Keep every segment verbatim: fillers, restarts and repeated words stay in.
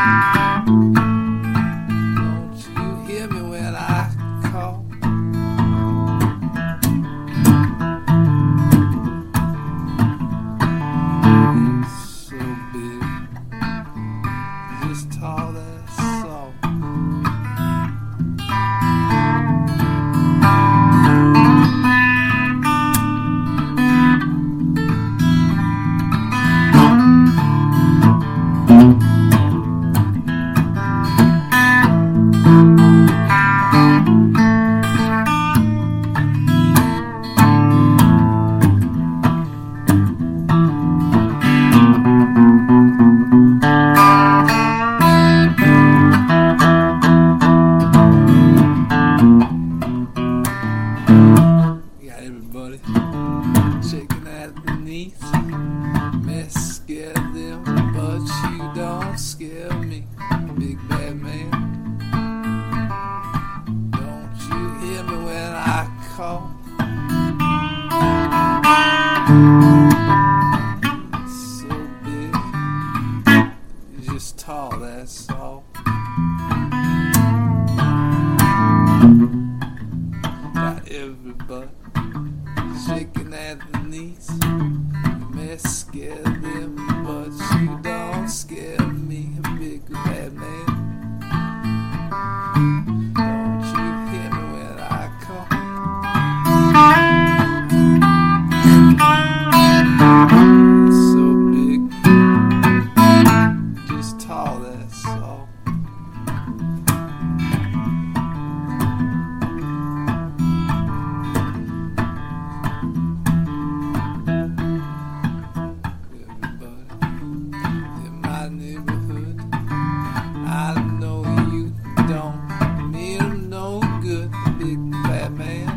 Don't you hear me when I call? So big, just tall, that's all. Got everybody shaking at the knees. May scare them, but you don't scare me, big bad man. Don't you hear me when I call? So big, you're just tall, that's all. Got everybody shaking at the knees. You may scare them, but you don't scare me, big bad man. Don't you hear me when I call? It's so big, just tall, that's all. Neighborhood, I know you don't mean no good, big bad man.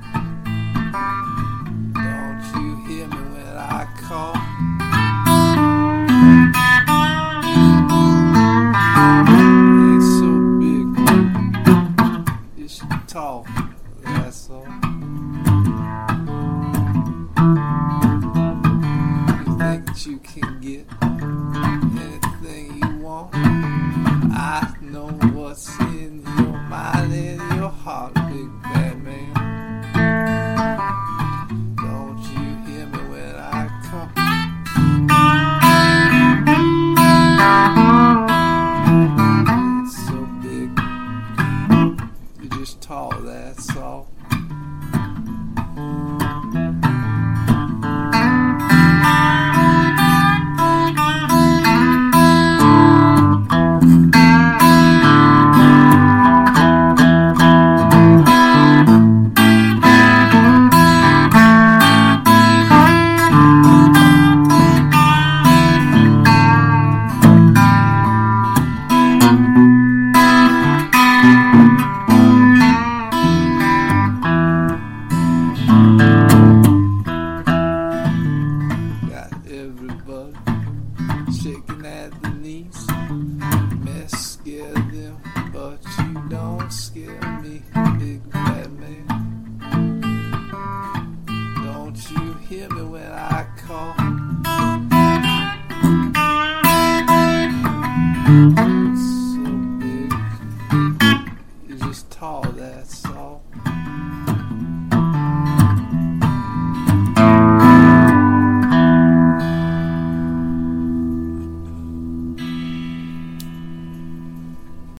Don't you hear me when I call? Ain't so big, it's tall, that's all. You think that you can get anything you want? I know what's in your mind and your heart, big bad man. Don't you hear me when I call? It's so big, you're just tall, that's all. Everybody shaking at the knees. May scare them, but you don't scare me, big bad man. Don't you hear me when I call? It's so big, you're just tall, that's all.